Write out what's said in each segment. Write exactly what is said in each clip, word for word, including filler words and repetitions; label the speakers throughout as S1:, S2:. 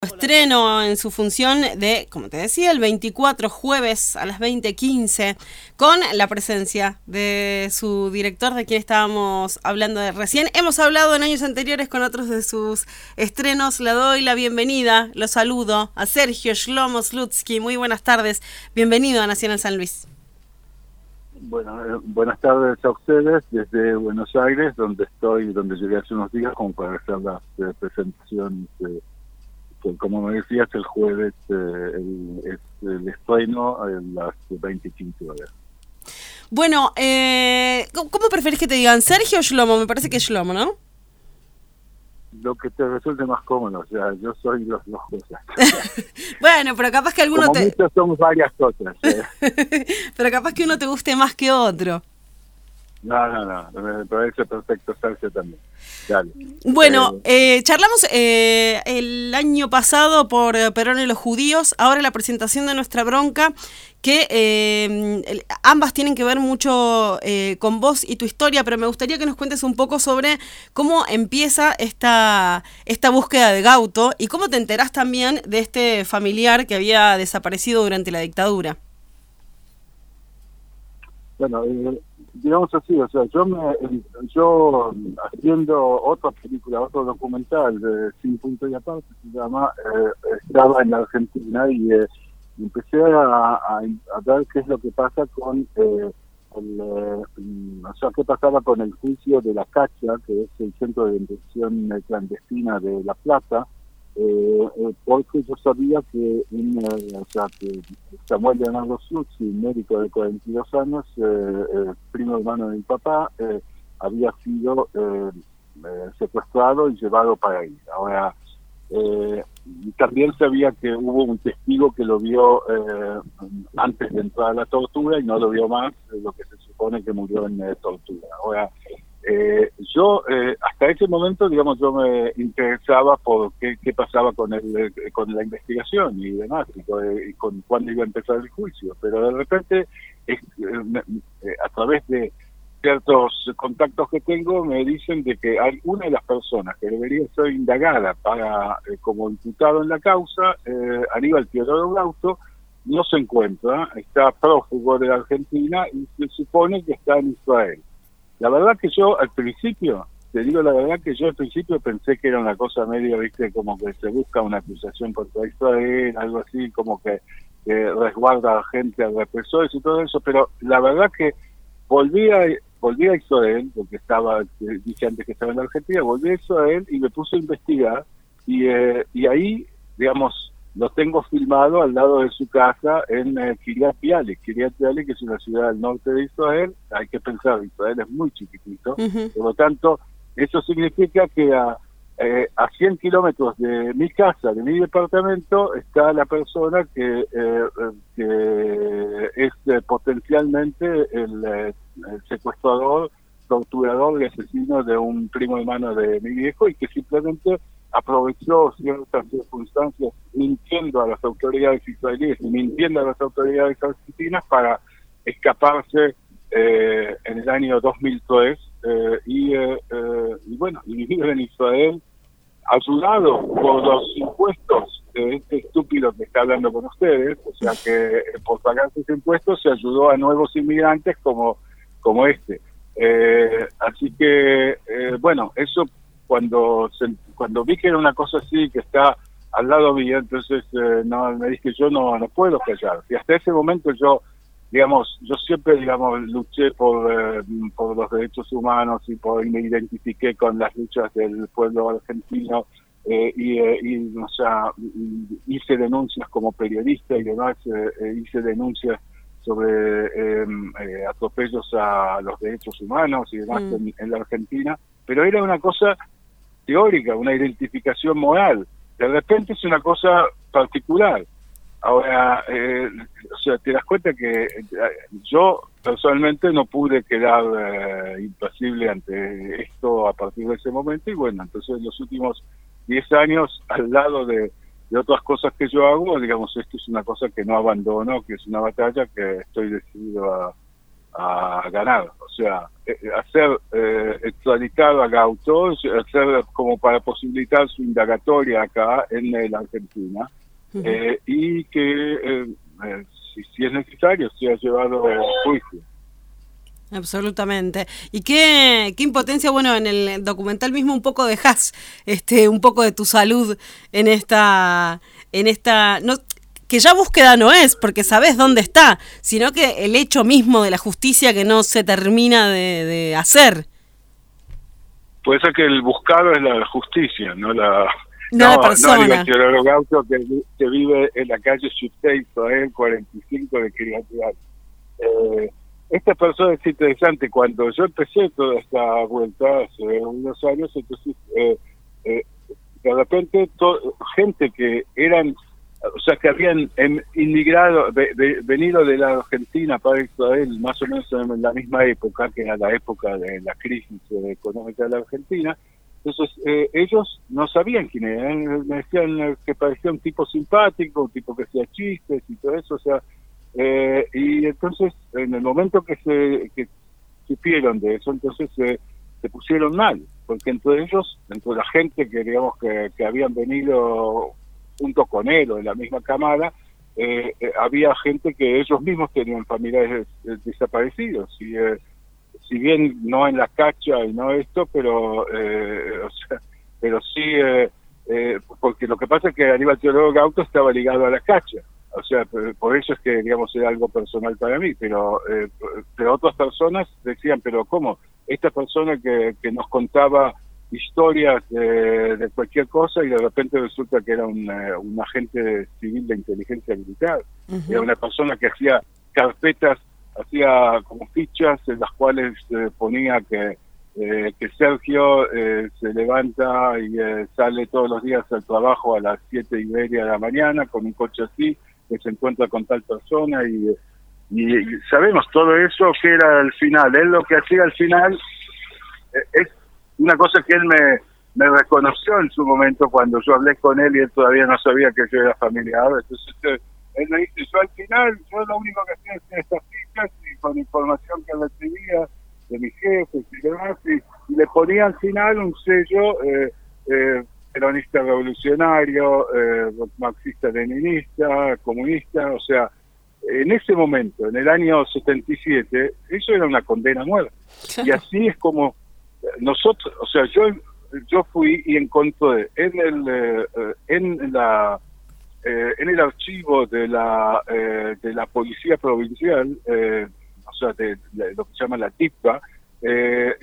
S1: Estreno en su función de, como te decía, el veinticuatro, jueves a las veinte quince, con la presencia de su director, de quien estábamos hablando de recién. Hemos hablado en años anteriores con otros de sus estrenos. Le doy la bienvenida, lo saludo a Sergio Shlomo Slutsky. Muy buenas tardes, bienvenido a Nacional San Luis.
S2: Bueno, eh, buenas tardes a ustedes desde Buenos Aires, donde estoy, donde llegué hace unos días como para hacer las eh, presentaciones, eh, que como me decías, el jueves eh, el, es el estreno a las veinte y quince horas.
S1: Bueno, eh, ¿cómo preferís que te digan? ¿Sergio o Shlomo? Me parece que es Shlomo, ¿no?
S2: Lo que te resulte más cómodo, o sea, yo soy las dos cosas.
S1: Bueno, pero capaz que alguno
S2: como
S1: te...
S2: muchos somos varias cosas. Eh.
S1: Pero capaz que uno te guste más que otro.
S2: No, no, no, me parece perfecto Sergio también. Dale.
S1: Bueno,
S2: eh,
S1: eh, charlamos eh, el año pasado por Perón y los judíos, ahora la presentación de Nuestra Bronca, que eh, el, ambas tienen que ver mucho eh, con vos y tu historia, pero me gustaría que nos cuentes un poco sobre cómo empieza esta, esta búsqueda de Gauto y cómo te enterás también de este familiar que había desaparecido durante la dictadura.
S2: Bueno, eh, digamos así, o sea, yo me, yo haciendo otra película, otro documental de Sin Punto y Aparte, se llama, eh, estaba en la Argentina y eh, empecé a, a, a ver qué es lo que pasa con, eh, el, eh, o sea, qué pasaba con el juicio de la Cacha, que es el centro de detención clandestina de La Plata, eh, eh, porque yo sabía que, un, eh, o sea, que Samuel Leonardo Slutsky, médico de cuarenta y dos años, eh, eh, primo hermano de mi papá, eh, había sido eh, eh, secuestrado y llevado para ahí. Ahora, eh, también sabía que hubo un testigo que lo vio eh, antes de entrar a la tortura y no lo vio más, eh, lo que se supone que murió en eh, tortura. Ahora, Eh, yo eh, hasta ese momento, digamos, yo me interesaba por qué, qué pasaba con el con la investigación y demás, y con, y con cuándo iba a empezar el juicio, pero de repente es, eh, a través de ciertos contactos que tengo me dicen de que hay una de las personas que debería ser indagada para eh, como imputado en la causa, eh, Aníbal Teodoro Gauto, no se encuentra, está prófugo de la Argentina y se supone que está en Israel. La verdad que yo al principio, te digo la verdad que yo al principio pensé que era una cosa medio, viste, como que se busca una acusación contra Israel, algo así, como que, que resguarda a gente, a represores y todo eso, pero la verdad que volví a, volví a Israel, porque estaba, dije antes que estaba en la Argentina, volví a Israel y me puse a investigar, y, eh, y ahí, digamos, lo tengo filmado al lado de su casa en eh, Kiryat Bialik. Kiryat Bialik es una ciudad del norte de Israel. Hay que pensar, Israel es muy chiquitito. Uh-huh. Por lo tanto, eso significa que a, eh, a cien kilómetros de mi casa, de mi departamento, está la persona que, eh, que es eh, potencialmente el, eh, el secuestrador, torturador y asesino de un primo hermano de mi viejo y que simplemente aprovechó ciertas circunstancias mintiendo a las autoridades israelíes y mintiendo a las autoridades argentinas para escaparse eh, en el año dos mil tres eh, y, eh, eh, y bueno, y vivir en Israel ayudado por los impuestos de este estúpido que está hablando con ustedes, o sea que eh, por pagar sus impuestos se ayudó a nuevos inmigrantes como, como este. Eh, así que, eh, bueno, eso cuando se, cuando vi que era una cosa así, que está al lado mío, entonces eh, no me dije, yo no no puedo callar. Y hasta ese momento yo, digamos, yo siempre, digamos, luché por, eh, por los derechos humanos y por, y me identifiqué con las luchas del pueblo argentino eh, y, eh, y, o sea, hice denuncias como periodista y demás, eh, hice denuncias sobre eh, eh, atropellos a los derechos humanos y demás mm. en, en la Argentina, pero era una cosa teórica, una identificación moral. De repente es una cosa particular. Ahora, eh, o sea, te das cuenta que eh, yo personalmente no pude quedar eh, impasible ante esto a partir de ese momento y bueno, entonces en los últimos diez años, al lado de, de otras cosas que yo hago, digamos, esto es una cosa que no abandono, que es una batalla que estoy decidido a, a ganar. O sea, eh, hacer eh, extraditado a Gauto, hacer como para posibilitar su indagatoria acá en eh, la Argentina, uh-huh. eh, y que, eh, eh, si, si es necesario, sea llevado a juicio.
S1: Absolutamente. Y qué, qué impotencia, bueno, en el documental mismo un poco dejás este, un poco de tu salud en esta, en esta, no, que ya búsqueda no es, porque sabés dónde está, sino que el hecho mismo de la justicia que no se termina de, de hacer.
S2: Puede ser que el buscado es la justicia, no la...
S1: No, no la persona.
S2: No, Teodoro Gauto, que, que vive en la calle Subte, Israel cuarenta y cinco de Kiryat Gat. Eh, Esta persona es interesante. Cuando yo empecé toda esta vuelta hace unos años, entonces eh, eh, de repente to, gente que eran, o sea, que habían em, inmigrado, de, de, venido de la Argentina para Israel, más o menos en la misma época, que era la época de la crisis eh, económica de la Argentina. Entonces eh, ellos no sabían quién eran, me decían que parecía un tipo simpático, un tipo que hacía chistes y todo eso, o sea. Eh, y entonces, en el momento que se que supieron de eso, entonces eh, se pusieron mal, porque entre ellos, entre la gente que digamos que, que habían venido junto con él o en la misma cámara, eh, eh, había gente que ellos mismos tenían familiares eh, desaparecidos, y eh, si bien no en la cacha y no esto, pero eh, o sea, pero sí, eh, eh, porque lo que pasa es que Aníbal Teodoro Gauto estaba ligado a la cacha. O sea, por eso es que, digamos, era algo personal para mí, pero eh, pero otras personas decían, pero ¿cómo? Esta persona que, que nos contaba historias de, de cualquier cosa y de repente resulta que era un, un agente civil de inteligencia militar. Uh-huh. Era una persona que hacía carpetas, hacía como fichas en las cuales eh, ponía que, eh, que Sergio eh, se levanta y eh, sale todos los días al trabajo a las siete y media de la mañana con un coche así, que se encuentra con tal persona y, y, y sabemos todo eso que era al final. Él lo que hacía al final eh, es una cosa que él me, me reconoció en su momento cuando yo hablé con él y él todavía no sabía que yo era familiar. Entonces eh, él me dice, yo al final, yo lo único que hacía era estas fichas y con información que recibía de mis jefes y demás, y, y le ponía al final un sello eh, eh, peronista revolucionario, eh, marxista-leninista, comunista, o sea, en ese momento, en el año setenta y siete, eso era una condena a muerte. Y así es como nosotros, o sea, yo yo fui y encontré en el eh, en la eh, en el archivo de la eh, de la policía provincial, eh, o sea, de, de lo que se llama la T I P A, Eh,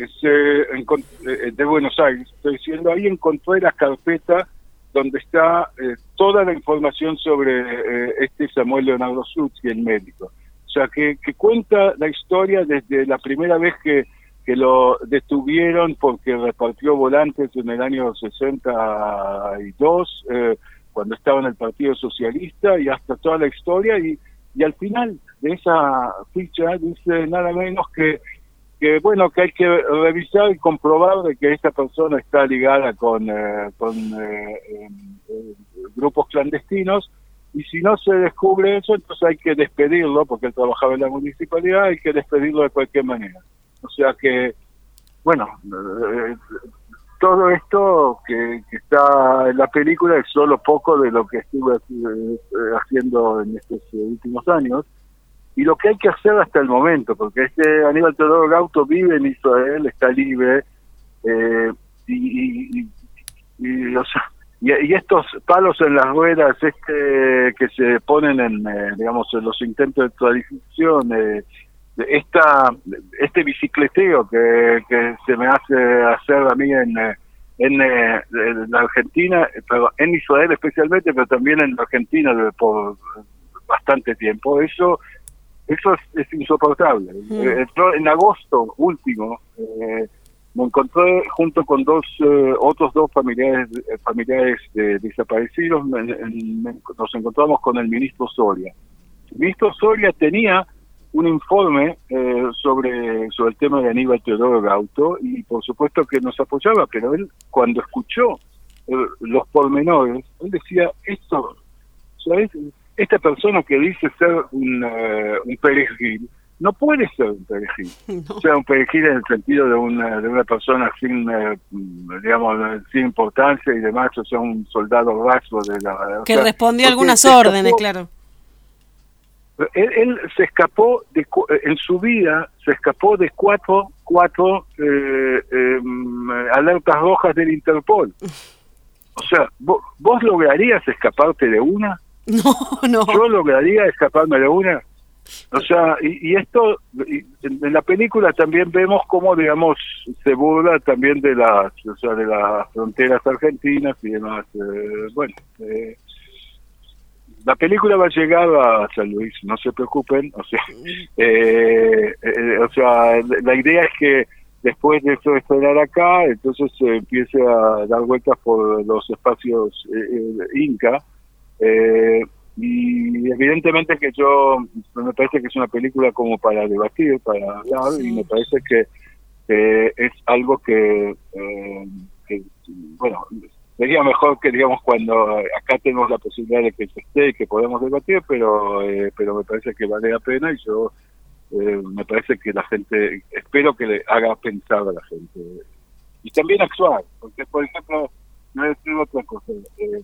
S2: eh, de Buenos Aires, estoy diciendo, ahí encontré la carpeta donde está eh, toda la información sobre eh, este Samuel Leonardo Slutsky, el médico. O sea, que, que cuenta la historia desde la primera vez que, que lo detuvieron porque repartió volantes en el año sesenta y dos, eh, cuando estaba en el Partido Socialista, y hasta toda la historia, y, y al final de esa ficha dice nada menos que que bueno, que hay que revisar y comprobar de que esta persona está ligada con, eh, con eh, eh, grupos clandestinos, y si no se descubre eso, entonces hay que despedirlo, porque él trabajaba en la municipalidad, hay que despedirlo de cualquier manera. O sea que, bueno, eh, todo esto que, que está en la película es solo poco de lo que estuve eh, haciendo en estos últimos años, y lo que hay que hacer hasta el momento, porque este Aníbal Teodoro Gauto vive en Israel, está libre, eh, y, y, y, o sea, y, y estos palos en las ruedas este que se ponen en, eh, digamos, en los intentos de tradición, eh, esta, este bicicleteo que, que se me hace hacer a mí en, en, en la Argentina, pero en Israel especialmente, pero también en la Argentina por bastante tiempo, eso Eso es, es insoportable. Mm. Eh, en agosto último eh, me encontré junto con dos eh, otros dos familiares eh, familiares de desaparecidos. Me, me, nos encontramos con el ministro Soria. El ministro Soria tenía un informe eh, sobre sobre el tema de Aníbal Teodoro Gauto y por supuesto que nos apoyaba, pero él cuando escuchó eh, los pormenores, él decía, esto, ¿sabes? Esta persona que dice ser un, uh, un perejil, no puede ser un perejil. No. O sea, un perejil en el sentido de una de una persona sin, eh, digamos, sin importancia y demás, o sea, un soldado raso de la...
S1: Que
S2: o sea,
S1: respondió a algunas órdenes, escapó, claro.
S2: Él, él se escapó, de, en su vida, se escapó de cuatro, cuatro eh, eh, alertas rojas del Interpol. O sea, ¿vos, ¿vos lograrías escaparte de una?
S1: No, no.
S2: ¿Yo lograría escaparme de una? O sea, y, y esto, y en la película también vemos cómo, digamos, se burla también de las, o sea, de las fronteras argentinas y demás. Eh, bueno, eh, la película va a llegar a San Luis, no se preocupen. O sea, eh, eh, o sea, la idea es que después de esto de estrenar acá, entonces se eh, empiece a dar vueltas por los espacios eh, Inca. Eh, y evidentemente que yo, me parece que es una película como para debatir, para hablar, sí. Y me parece que eh, es algo que, eh, que, bueno, sería mejor que, digamos, cuando acá tenemos la posibilidad de que se esté y que podamos debatir, pero eh, pero me parece que vale la pena y yo eh, me parece que la gente, espero que le haga pensar a la gente. Y también actuar, porque, por ejemplo, no voy a decir otra cosa. Eh,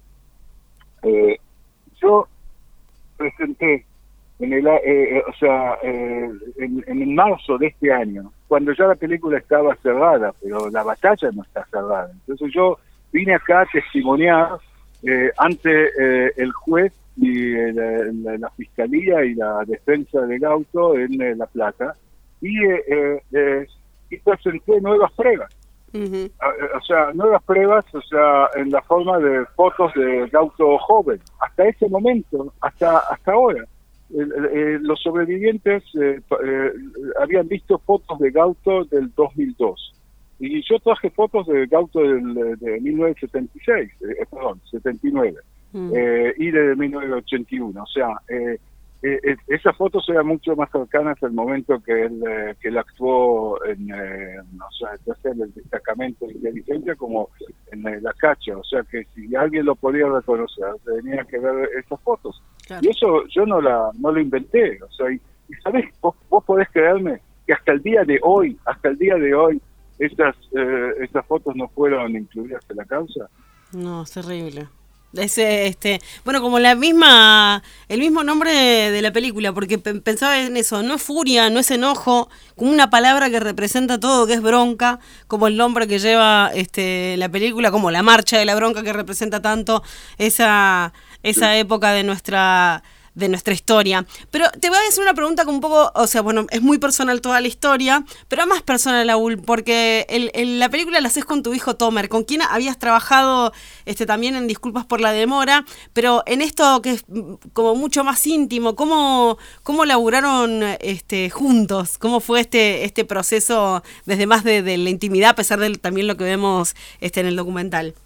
S2: eh, yo presenté en el eh, o sea eh, en, en marzo de este año, cuando ya la película estaba cerrada, pero la batalla no está cerrada. Entonces yo vine acá a testimoniar eh, ante eh, el juez y la, la, la fiscalía y la defensa de Gauto en eh, La Plata y, eh, eh, y presenté nuevas pruebas. Uh-huh. O sea, nuevas pruebas, o sea, en la forma de fotos de Gauto joven. Hasta ese momento, hasta hasta ahora, eh, eh, los sobrevivientes eh, eh, habían visto fotos de Gauto del dos mil dos. Y yo traje fotos de Gauto del, de mil novecientos setenta y seis, eh, perdón, setenta y nueve, uh-huh. eh, y de mil novecientos ochenta y uno. O sea, eh, Eh, esas fotos eran mucho más cercanas al momento que él eh, que él actuó en, eh, o sea, ya en el destacamento de inteligencia como en eh, la cacha, o sea que si alguien lo podía reconocer tenía que ver esas fotos. Claro. Y eso yo no la no lo inventé, o sea, y, y sabés, vos, vos podés creerme que hasta el día de hoy, hasta el día de hoy, esas eh, esas fotos no fueron incluidas en la causa.
S1: No, es terrible. Ese, este, bueno, como la misma, el mismo nombre de, de la película, porque p- pensaba en eso, no es furia, no es enojo, como una palabra que representa todo, que es bronca, como el nombre que lleva este la película, como la marcha de la bronca que representa tanto esa, esa época de nuestra de nuestra historia. Pero te voy a hacer una pregunta con un poco, o sea, bueno, es muy personal toda la historia, pero más personal aún, porque el, el, la película la haces con tu hijo Tomer, con quien habías trabajado este también en Disculpas por la demora, pero en esto que es como mucho más íntimo, ¿cómo, cómo laburaron este, juntos? ¿Cómo fue este, este proceso desde más de, de la intimidad, a pesar de también lo que vemos este, en el documental?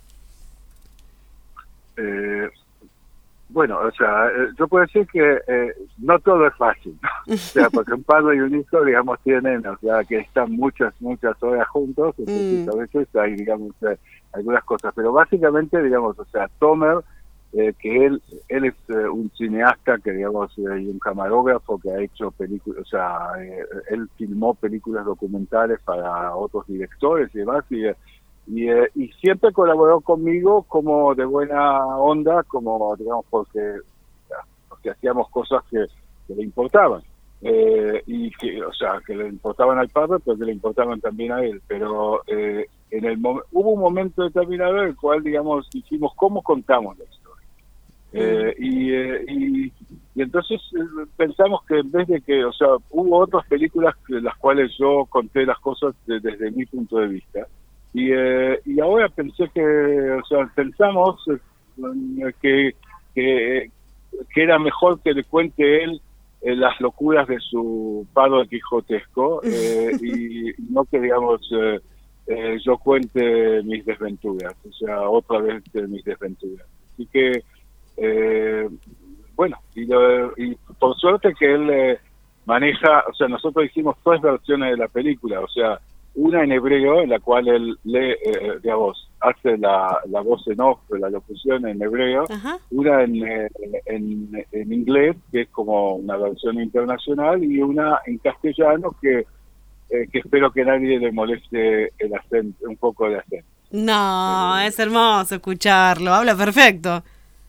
S2: Eh... Bueno, o sea, yo puedo decir que eh, no todo es fácil, ¿no? O sea, porque un padre y un hijo, digamos, tienen, o sea, que están muchas, muchas horas juntos, entonces mm. a veces hay, digamos, eh, algunas cosas, pero básicamente, digamos, o sea, Tomer, eh, que él él es eh, un cineasta, que digamos, eh, y un camarógrafo que ha hecho películas, o sea, eh, él filmó películas documentales para otros directores y demás, y Y, eh, y siempre colaboró conmigo como de buena onda, como digamos porque, porque hacíamos cosas que, que le importaban eh, y que, o sea, que le importaban al padre, pero que le importaban también a él. Pero eh, en el mom- hubo un momento determinado en el cual, digamos, dijimos cómo contamos la historia. Eh, y, eh, y y entonces eh, pensamos que en vez de que, o sea, hubo otras películas que las cuales yo conté las cosas de, desde mi punto de vista. Y, eh, y ahora pensé que, o sea, pensamos eh, que, que, que era mejor que le cuente él eh, las locuras de su padre quijotesco eh, y, y no que, digamos, eh, eh, yo cuente mis desventuras, o sea, otra vez de mis desventuras. Así que, eh, bueno, y, lo, y por suerte que él eh, maneja, o sea, nosotros hicimos tres versiones de la película, o sea, una en hebreo, en la cual él lee, eh, digamos, hace la, la voz en off, la locución en hebreo,
S1: Ajá.
S2: una en, en, en inglés, que es como una versión internacional, y una en castellano, que, eh, que espero que nadie le moleste el acento, un poco de acento.
S1: No, es hermoso escucharlo, habla perfecto.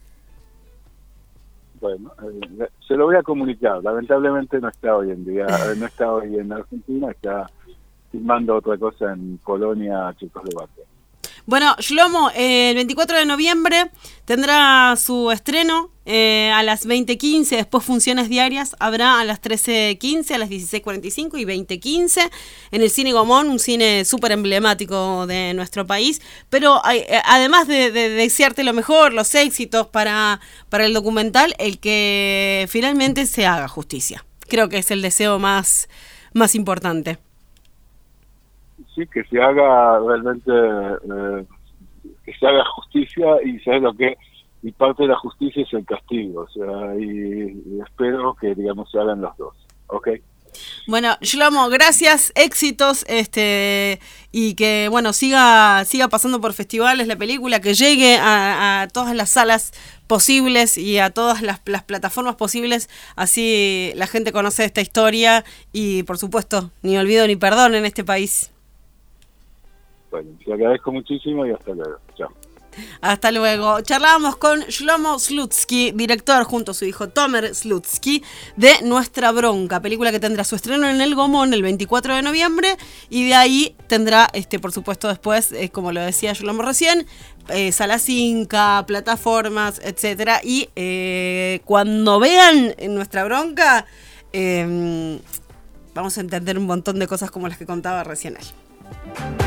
S2: Bueno, eh, se lo voy a comunicar. Lamentablemente no está hoy en día, no está hoy en Argentina, está filmando otra cosa en Polonia, Checoslovaquia.
S1: Bueno, Shlomo, eh, el veinticuatro de noviembre tendrá su estreno eh, a las veinte quince, después funciones diarias, habrá a las trece quince, a las dieciséis cuarenta y cinco y veinte quince en el Cine Gomón, un cine súper emblemático de nuestro país, pero hay, además de, de, de desearte lo mejor, los éxitos para, para el documental, el que finalmente se haga justicia. Creo que es el deseo más, más importante.
S2: Sí, que se haga realmente, eh, que se haga justicia, y sabes lo que, y parte de la justicia es el castigo, o sea, y, y espero que, digamos, se hagan los dos, ¿ok?
S1: Bueno, Shlomo, gracias, éxitos, este, y que, bueno, siga, siga pasando por festivales la película, que llegue a, a todas las salas posibles y a todas las, las plataformas posibles, así la gente conoce esta historia y, por supuesto, ni olvido ni perdón en este país.
S2: Bueno, te agradezco muchísimo y hasta luego. Chao.
S1: Hasta luego. Charlábamos con Shlomo Slutsky, director junto a su hijo Tomer Slutsky, de Nuestra Bronca, película que tendrá su estreno en el Gomón el veinticuatro de noviembre, y de ahí tendrá, este, por supuesto, después, eh, como lo decía Shlomo recién, eh, Salas Inca, plataformas, etcétera. Y eh, cuando vean Nuestra Bronca, eh, vamos a entender un montón de cosas como las que contaba recién él.